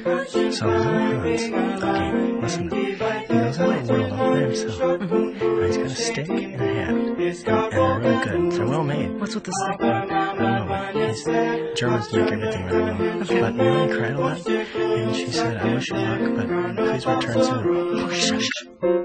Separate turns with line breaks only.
So Hans, okay, listen though. He goes out in the world all by himself. Now he's got a stick and a hat. And they're really good. They're well made.
What's with the stick?
I don't know, but Germans make everything really well.
Okay.
But Millie cried a lot, and she said, I wish you luck, but please return soon.
Oh, shush.